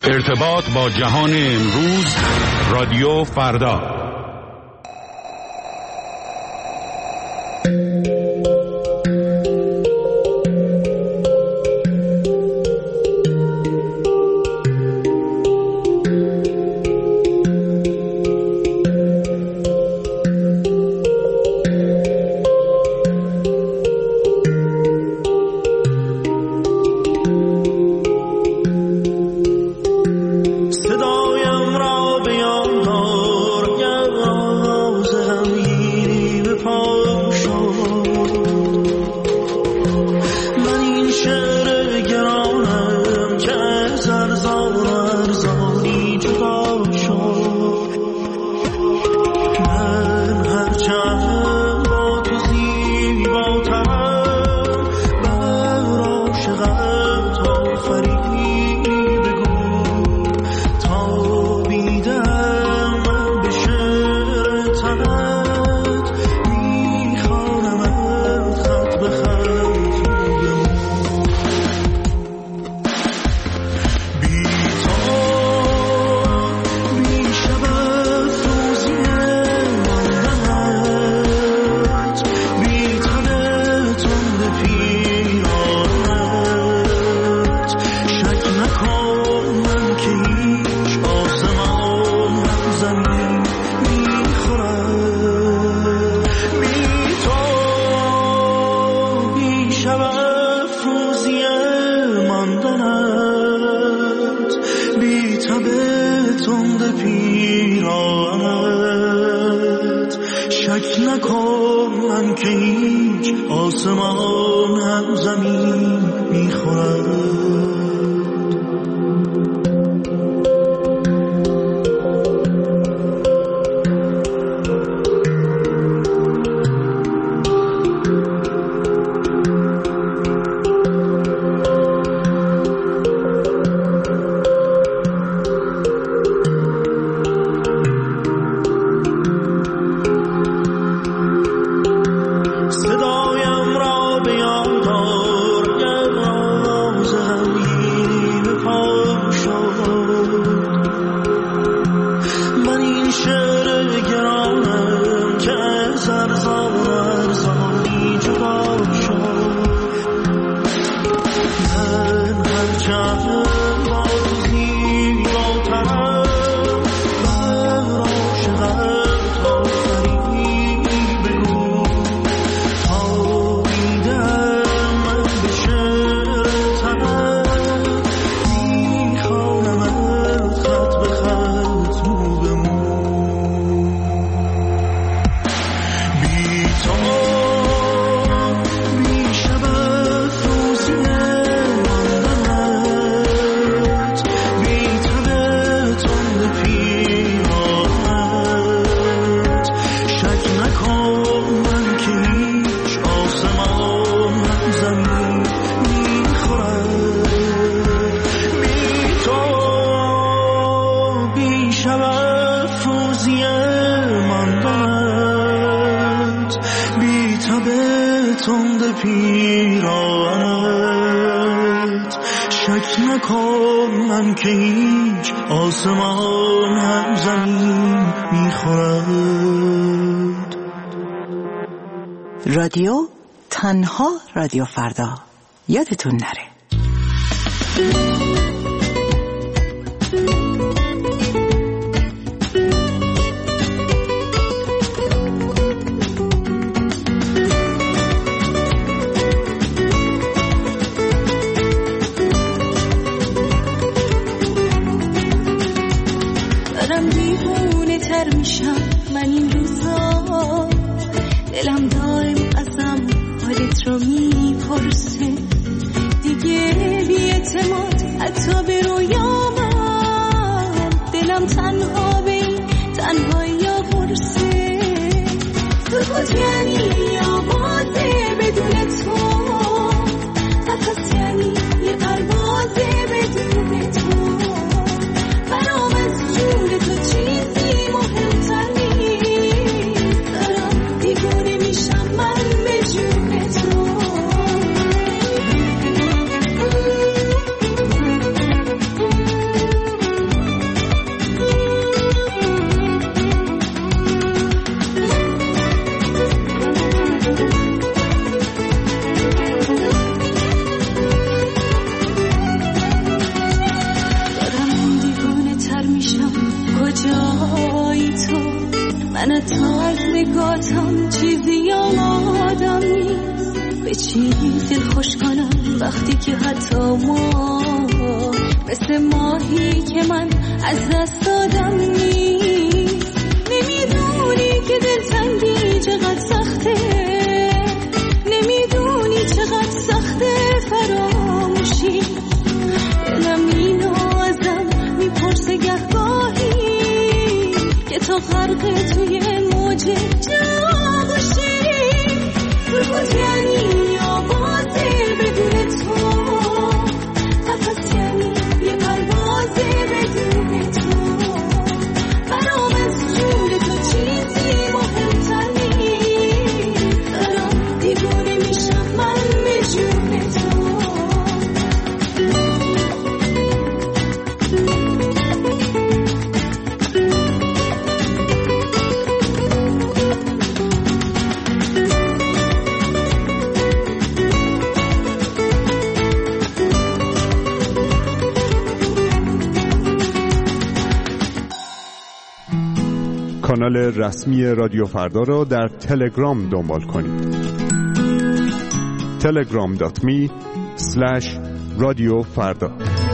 ارتباط با جهان امروز، رادیو فردا. رادیو تنها رادیو فردا، یادتون نره. دارم دیوونه تر میشم من این روزا، دلم دائم ازم حالت رو میپرسه، دیگه بی‌اعتماد حتی به رویامم، دلم تنها به این تنهایی برسه. سکوت یعنی آوازه بدون تو، نفس یعنی یه پروازه بدون تو، برام از جون تو چیزی مهمتر نیست، دارم دیوونه میشم من به جون تو. من تا نگاتم چیزی یادم نیست به چی دل خوش کنم وقتی که حتی ما مثل ماهی که من از دست دادم نیست. نمیدونی که دلتنگی چقدر سخته، نمیدونی چقدر سخته فراموشی. دلم اینو ازم میپرسه گهگاهی که تو غرق توی موج جوشی. سکوت یعنی آوازه بدون تو، نفس یعنی یه پروازه بدون تو. برام از جون تو چیزی مهمتر نیست، دارم دیوونه میشم من به جون تو. کانال رسمی رادیو فردا را در تلگرام دنبال کنید. telegram.me/رادیوفردا.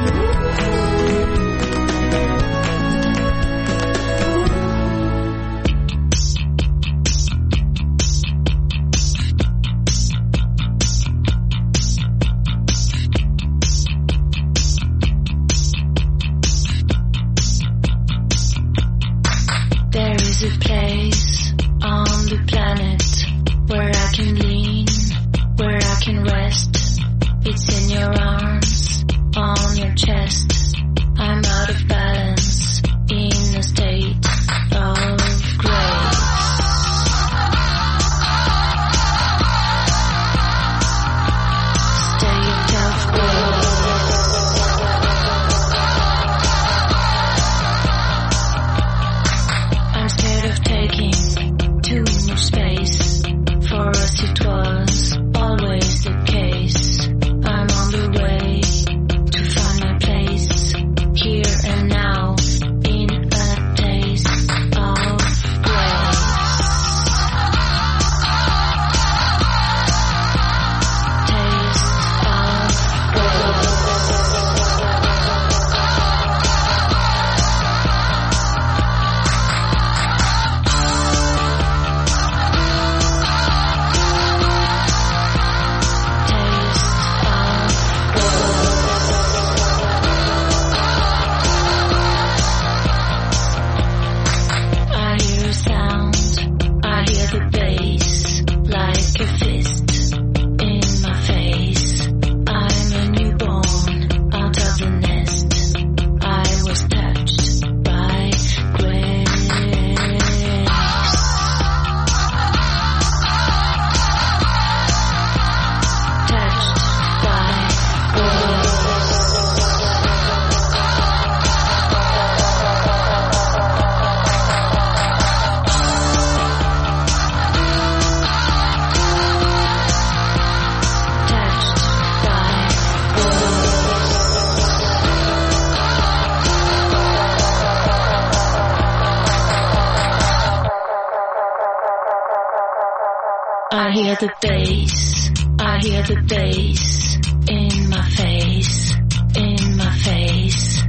I hear the bass, I hear the bass in my face, in my face.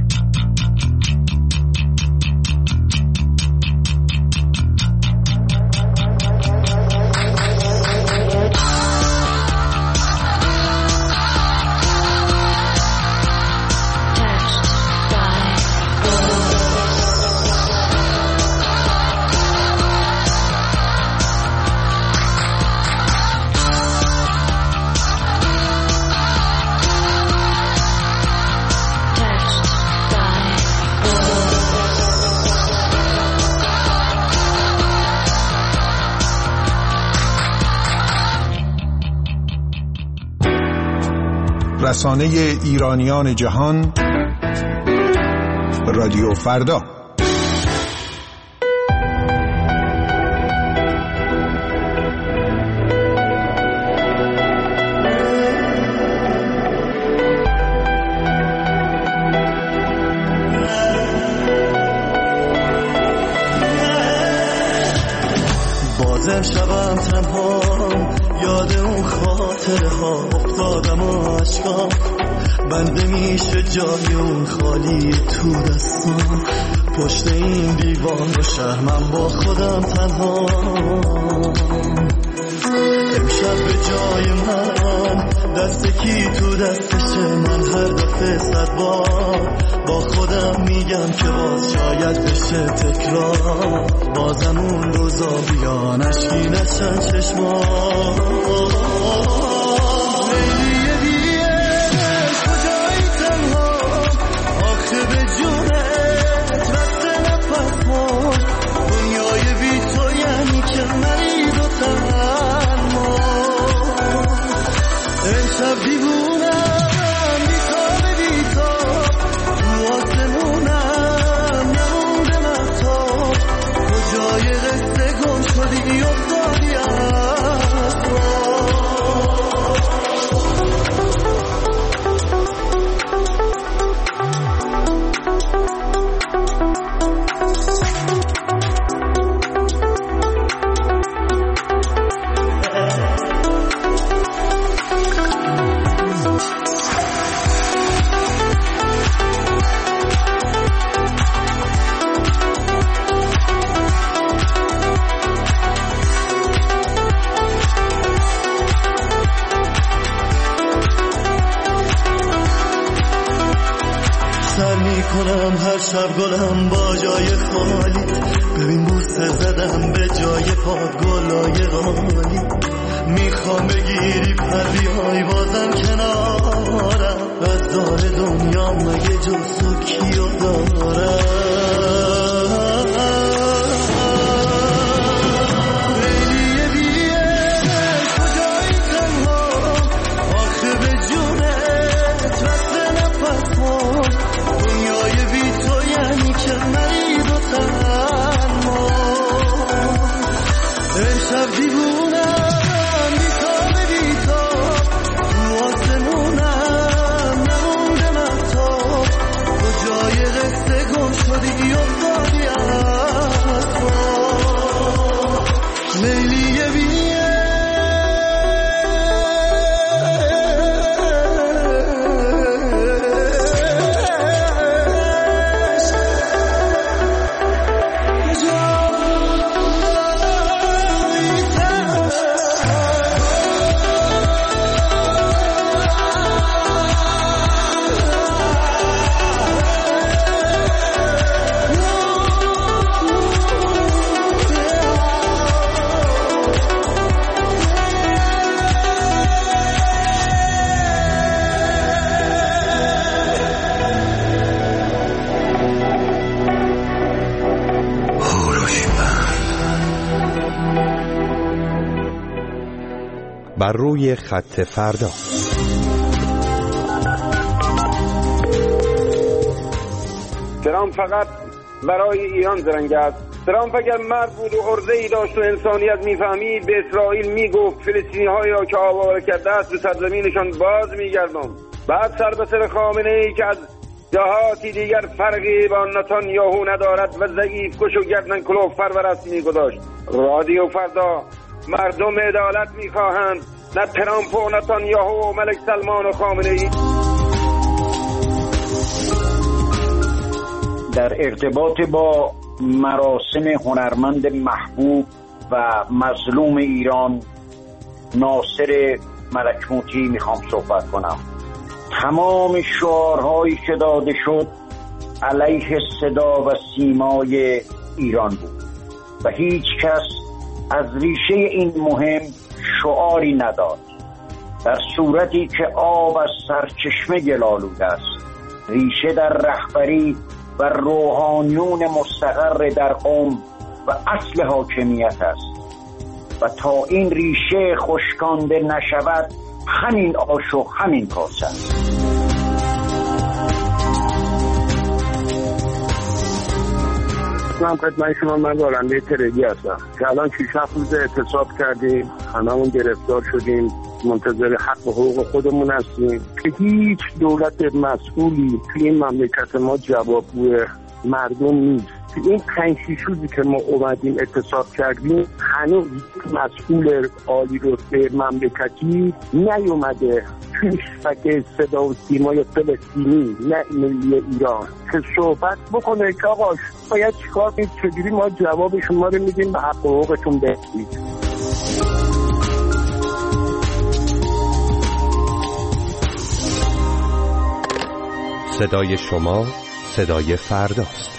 رسانه ایرانیان جهان رادیو فردا. امشبم تنها یاد اون خاطره ها افتادم و عشقام بنده میشه جای اون خالی تو دستم پشت این دیوار و شهر من با خودم تنها امشب به جای من دست کی تو دستشه من هر دفعه 100 بار با خودم میگم که باز شاید بشه تکرار بازم اون روزا بیان اشکی نشن چشمان لیلی بیش کجایی تنها آخه به جونت رست نفس ما دنیای بی تو یعنی که مرید و تنها امشب دیوونم بیتاب بیتاب تو آسمونم نمونده محتاب کجای قصه گم شدی افتادی کنم هر شب گلم با جای خالی ببین بوسه زدم به جای پاد گلای غالی میخوام بگیری پریای بازم کنارم از دار دنیا مگه جز تو کیو دارم لیلی بیش کجایی تنها آخه به جونت رست نفس ما دنیای بی تو یعنی که مرید و تنها امشب دیوونم بیتاب بیتاب تو آسمونم نمونده محتاب کجای قصه گم شدی افتادی از پا لیلی بیش بر روی خط فردا. ترامپ فقط برای ایران زرنگ است. ترامپ اگر مرد بود و عرضه‌ای داشت و انسانیت میفهمید به اسرائیل میگفت فلسطینی‌هایی را که آواره کرده است به سرزمینشان باز میگردم. بعد سر به سر خامنه‌ای که از جهاتی دیگر فرقی با نتانیاهو ندارد و ضعیف کش و گردن کلوف پرورست میگذاشت. رادیو فردا مردم عدالت میخواهند، نه ترامپ و نتانیاهو و ملک سلمان و خامنه‌ای. در ارتباط با مراسم هنرمند محبوب و مظلوم ایران ناصر ملکموتی میخوام صحبت کنم. تمام شعارهایی که داده شد علیه صدا و سیمای ایران بود و هیچ کس از ریشه این مهم شعاری نداد. در صورتی که آب از سرچشمه گل‌آلود است، ریشه در رهبری و روحانیون مستقر در قم و اصل حاکمیت است و تا این ریشه خشکانده نشود همین آش و همین کاسه است. من خدمت شما، من راننده تریلی هستم که الان 6-7 روز اعتصاب کردیم، هممون گرفتار شدیم، منتظر حق و حقوق خودمون هستیم که هیچ دولت مسئولی توی این مملکت ما جوابگوی مردم نیست. این 5-6 روزی که ما اومدیم اعتصاب کردیم هنوز مسئول عالی رتبه مملکتی نیومده توی شبکه صدا و سیمای فلسطینی نه ملی ایران که صحبت بکنه که آقا باید چیکار کنید، چجوری ما جواب شما رو میدیم به حق و حقوقتون برسید. صدای شما صدای فرداست.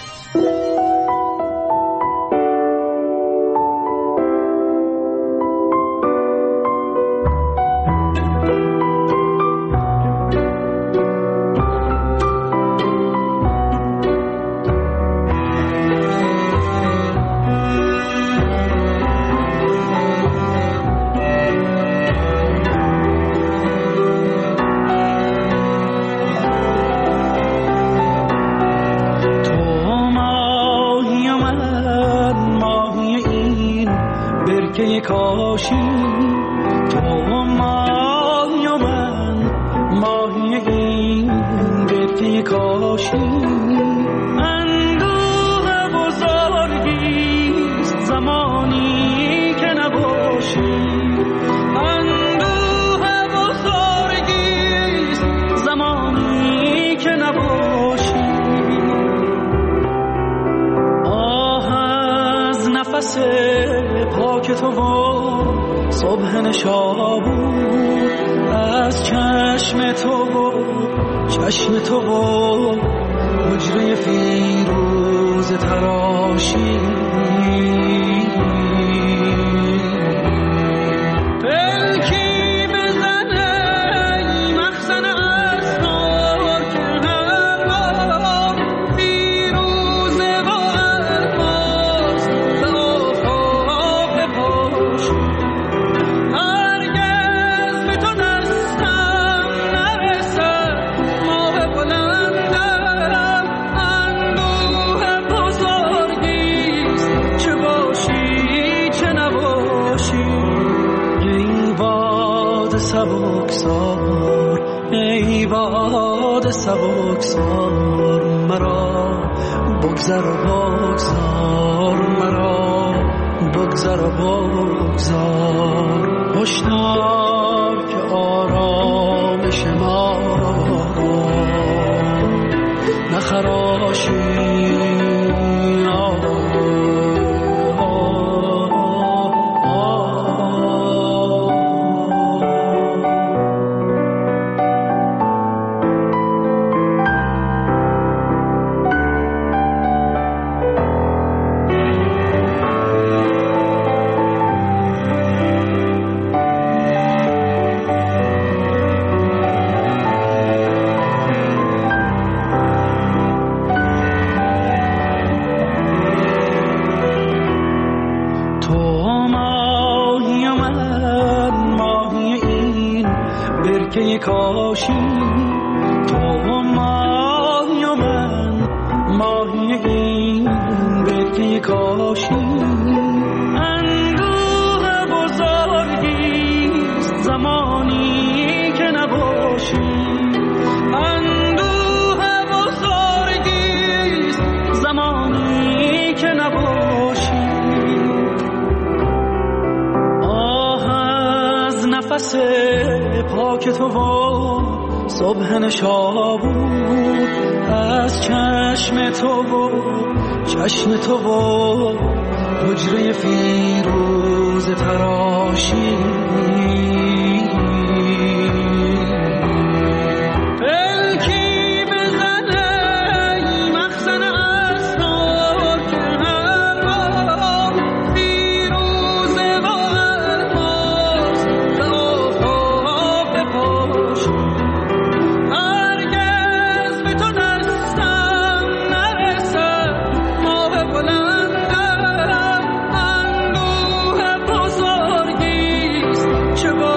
چه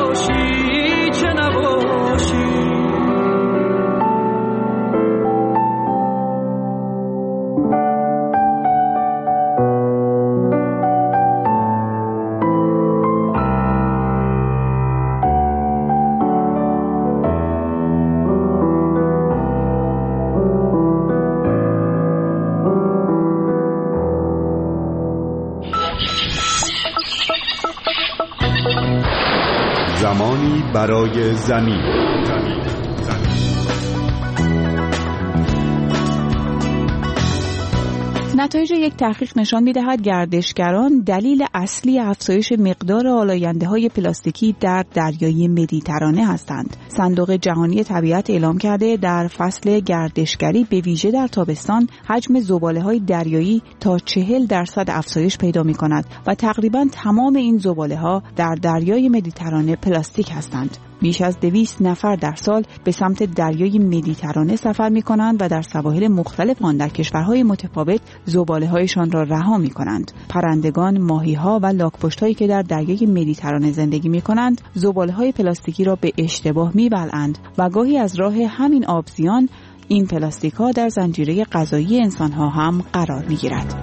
زمانی برای زمین. نتایج یک تحقیق نشان می‌دهد گردشگران دلیل اصلی افزایش مقدار آلاینده‌های پلاستیکی در دریای مدیترانه هستند. صندوق جهانی طبیعت اعلام کرده در فصل گردشگری به ویژه در تابستان حجم زباله‌های دریایی تا 40% افزایش پیدا می‌کند و تقریباً تمام این زباله‌ها در دریای مدیترانه پلاستیک هستند. بیش از 200 نفر در سال به سمت دریای مدیترانه سفر می‌کنند و در سواحل مختلف آن در کشورهای متفاوت زباله‌هایشان را رها می‌کنند. پرندگان، ماهی‌ها و لاک‌پشت‌هایی که در دریای مدیترانه زندگی می‌کنند، زباله‌های پلاستیکی را به اشتباه می‌بلعند و گاهی از راه همین آبزیان این پلاستیک‌ها در زنجیره غذایی انسان‌ها هم قرار می‌گیرد.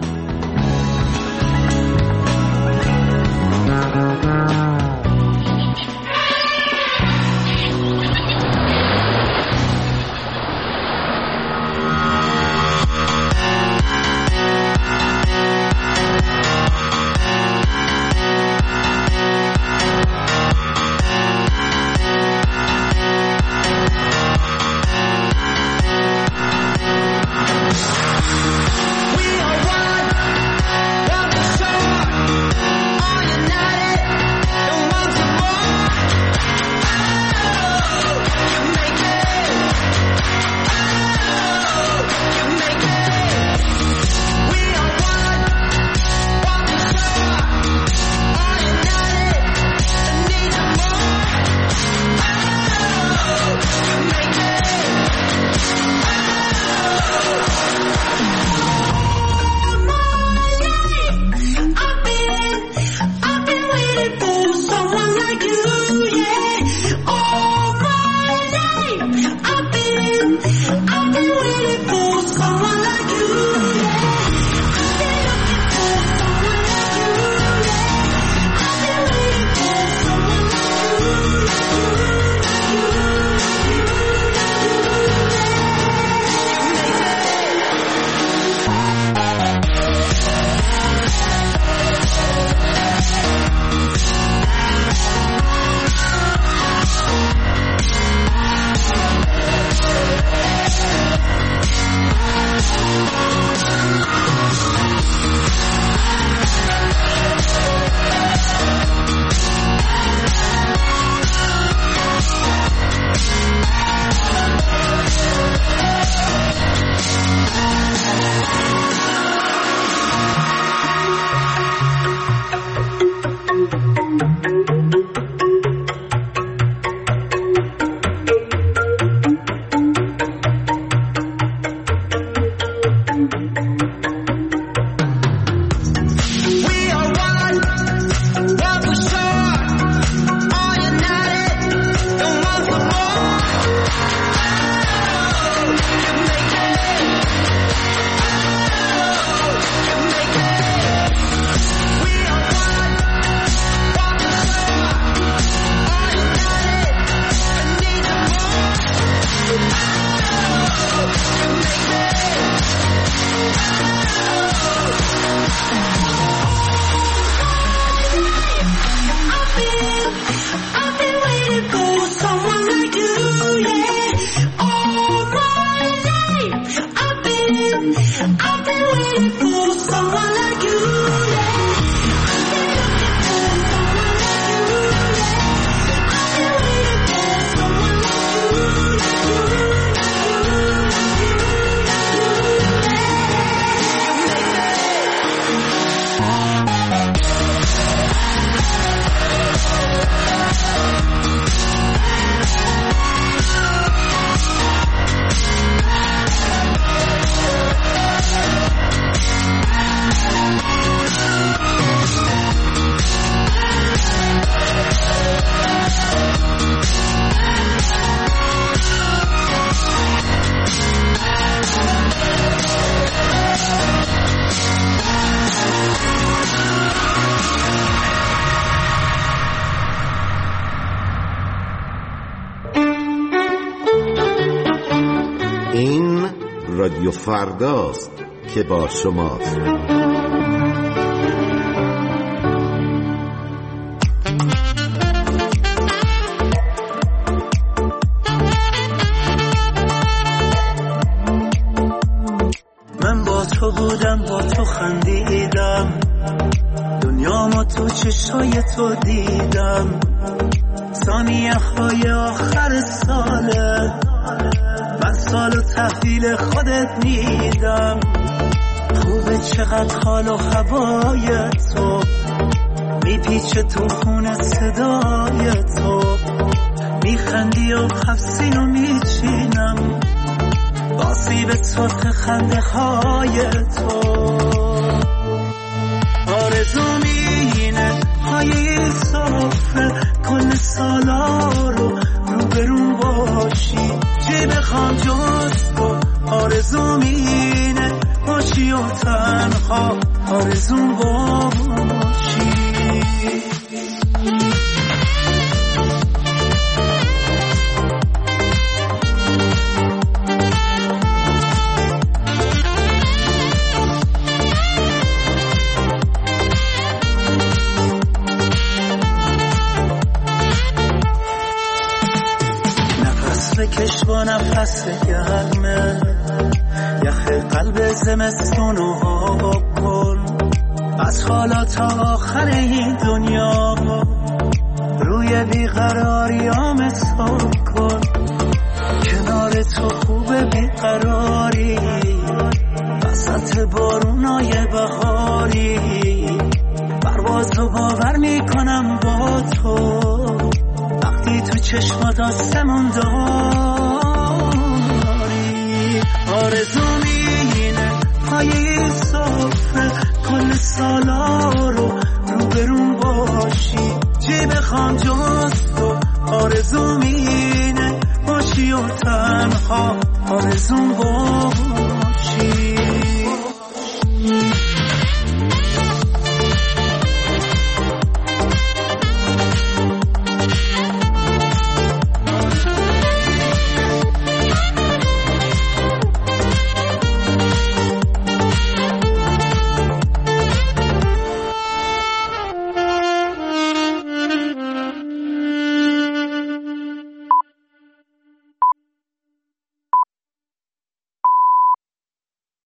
رادیو فرداست که با شماست. تو بودم با تو خندیدم دنیامو تو چشای تو دیدم ثانیه های آخر ساله من سالو تحویل خودت میدم خوبه چقدر حال و هوای تو میپیچه تو خونه صدای تو میخندی و حفظینو میچینم باسی به سرخ خنده های تو آرزوم اینه های صفره کل سالا رو روبرون باشی چی بخوام جز تو آرزوم اینه باشی و تنها آرزوم باشی بکش با نفس گرمه یخ قلب زمستونو آب کن از حالا تا آخر این دنیا روی بیقراریام حساب کن کنار تو خوبه بیقراری وسط بارونای بهاری پروازو باور میکنم با تو تو چشمات آسمون داری آرزوم اینه پای سفره کل سالا رو روبرون باشی چی بخوام جز تو آرزوم اینه باشی و تنها آرزوم باشی